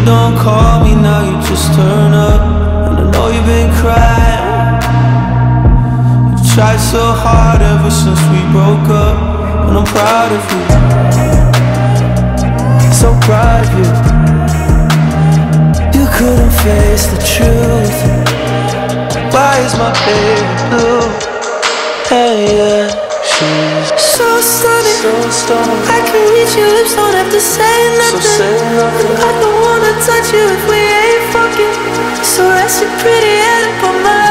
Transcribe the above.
don't call me now, you just turn up. And I know you've been crying. You tried so hard ever since we broke up, and I'm proud of you, so proud of you. You couldn't face the truth. Why is my baby blue? Hey, yeah, she's so stunning, so stunning. I can reach your lips, don't have to say nothing. So say nothing. I don't wanna touch you if we ain't fucking. So rest your pretty head up on my